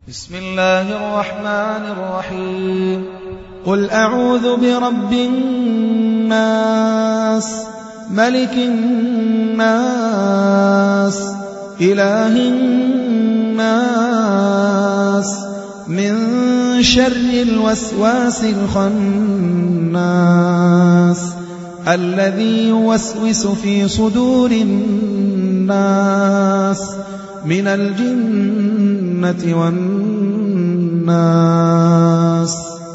بسم الله الرحمن الرحيم. قل أعوذ برب الناس ملك الناس إله الناس من شر الوسواس الخناس الذي يوسوس في صدور الناس من الجنة والناس.